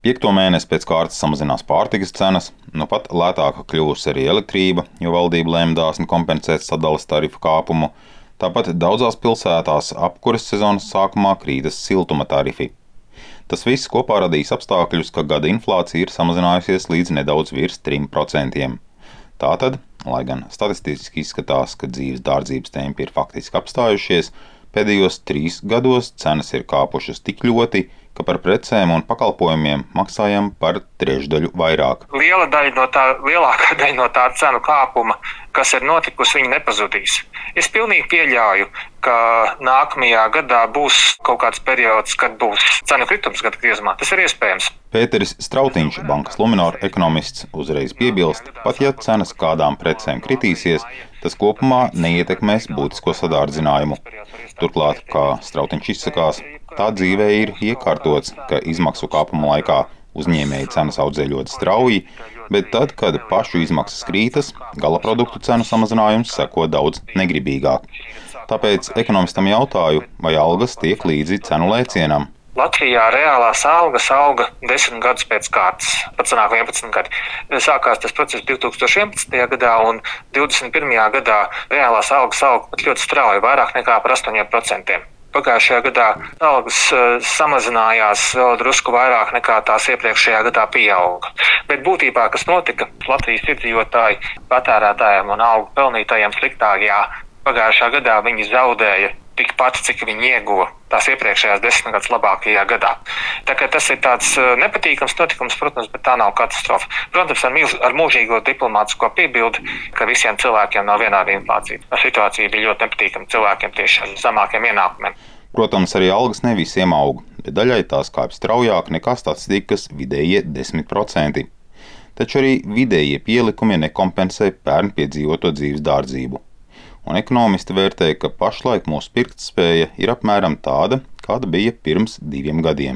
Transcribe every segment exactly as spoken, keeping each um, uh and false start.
Piekto mēnesi pēc kārtas samazinās pārtikas cenas, nu pat lētāka kļuvusi arī elektrība, jo valdība lēma dāsni kompensēt sadales tarifu kāpumu. Tāpat daudzās pilsētās apkures sezonas sākumā krītas siltuma tarifi. Tas viss kopā radīs apstākļus, ka gada inflācija ir samazinājusies līdz nedaudz virs trim procentiem. Tātad, lai gan statistiski izskatās, ka dzīves dārdzības tempi ir faktiski apstājušies, pēdējos trīs gados cenas ir kāpušas tik ļoti, ka par precēm un pakalpojumiem maksājam par trešdaļu vairāk. Liela daļa no tā, lielākā daļa no tā cenu kāpuma, kas ir notikusi, viņi nepazudīs. Es pilnīgi pieļauju, ka nākamajā gadā būs kaut kāds periods, kad būs cenu kritums gada griezumā. Tas ir iespējams. Pēteris Strautiņš, bankas Luminor ekonomists, uzreiz piebilst, pat ja cenas kādām precēm kritīsies, tas kopumā neietekmēs būtisko sadārdzinājumu. Turklāt, kā Strautiņš izsakās, tā dzīvē ir iekārtots, ka izmaksu kāpuma laikā uzņēmēji cenas audzē ļoti strauji, bet tad, kad pašu izmaksas krītas, gala produktu cenu samazinājums seko daudz negribīgāk. Tāpēc ekonomistam jautāju, vai algas tiek līdzi cenu lēcienam. Latvijā reālās algas auga desmit gadus pēc kārtas, pat sanāk vienpadsmit gadi. Sākās tas process divi tūkstoši vienpadsmitajā gadā un divdesmit pirmajā gadā reālās algas auga pat ļoti strauji, vairāk nekā par astoņiem procentiem. Pagājušajā gadā algas samazinājās vēl drusku vairāk nekā tās iepriekšējā gadā pieauga. Bet būtībā, kas notika, Latvijas iedzīvotāji, patērētājiem un algu pelnītājiem sliktāk, jā, pagājušā gadā viņi zaudēja tikpat, cik viņi ieguva tās iepriekšējās desmit gadus labākajā gadā. Tā kā tas ir tāds nepatīkams notikums, protams, bet tā nav katastrofa. Protams, ar, milz, ar mūžīgo diplomātisko piebildi, ka visiem cilvēkiem nav vienāda inflācija. Situācija bija ļoti nepatīkama cilvēkiem tieši ar zemākiem ienākumiem. Protams, arī algas ne visiem aug, bet daļai tās kāpj straujāk nekā statistikas vidējie desmit procenti. Taču arī vidējie pielikumi nekompensē pērn piedzīvoto dzīves dārdzību. Un ekonomisti vērtē, ka pašlaik mūsu pirktspēja ir apmēram tāda, kāda bija pirms diviem gadiem.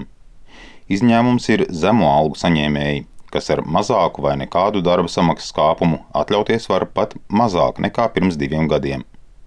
Izņēmums ir zemo algu saņēmēji, kas ar mazāku vai nekādu darba samaksas kāpumu atļauties var pat mazāk nekā pirms diviem gadiem.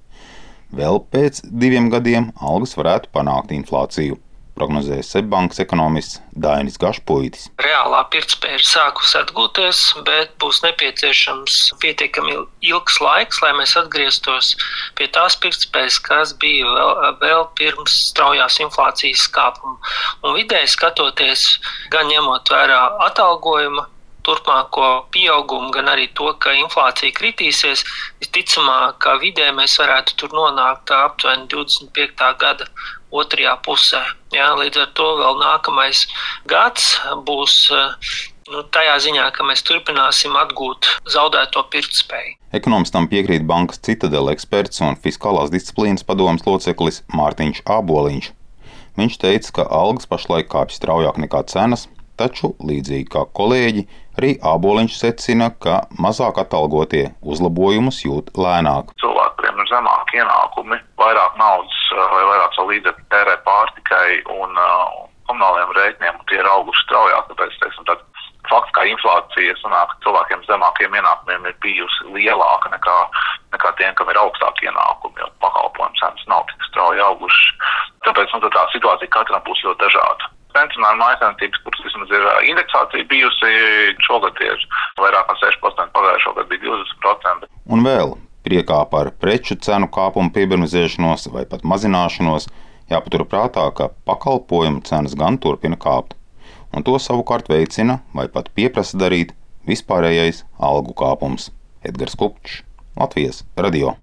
Vēl pēc diviem gadiem algas varētu panākt inflāciju, prognozē Sebbankas ekonomists Dainis Gašpuitis. Reālā pirktspēja ir sākusi atgūties, bet būs nepieciešams pietiekami ilgs laiks, lai mēs atgrieztos pie tās pirktspējas, kas bija vēl, vēl pirms straujās inflācijas kāpuma. Un vidēji skatoties, gan ņemot vērā atalgojuma turpmāko pieaugumu, gan arī to, ka inflācija kritīsies, visticamāk, ka vidē mēs varētu tur nonākt aptuveni divdesmit piektā gada otrajā pusē. Jā, līdz ar to vēl nākamais gads būs nu, tajā ziņā, ka mēs turpināsim atgūt zaudēto pirktspēju. Ekonomistam piekrīt bankas Citadele eksperts un fiskālās disciplīnas padomes loceklis Mārtiņš Āboliņš. Viņš teica, ka algas pašlaik kāpj straujāk nekā cenas, taču, līdzīgi kā kolēģi, arī Āboliņš secina, ka mazāk atalgotie uzlabojumus jūt lēnāk. Cilvēkiem ir zemāki ienākumi, vairāk naudas vai vairāk savu līdzekļu tērē pārtikai un uh, komunāliem rēķiniem, un tie ir auguši straujāk, tāpēc, teiksim, tad fakts, kā inflācija sanāk, cilvēkiem zemākiem ienākumiem ir bijusi lielāka nekā, nekā tiem, kam ir augstāki ienākumi, jo pakalpojumu cenas nav tik strauji auguši. Tāpēc, nu, tā situācija katram būs ļoti dažāda. Pensionāru mājsaimniecības, kuras vismaz ir indeksācija bijusi, šogad ir vairāk kā seši procenti, pagājušo gadu bija divdesmit procenti. Un vēl, priekā par preču cenu kāpumu piebremzēšanos vai pat mazināšanos, jāpatur prātā, ka pakalpojumu cenas gan turpina kāpt. Un to savukārt veicina vai pat pieprasa darīt vispārējais algu kāpums. Edgars Kupčs, Latvijas radio.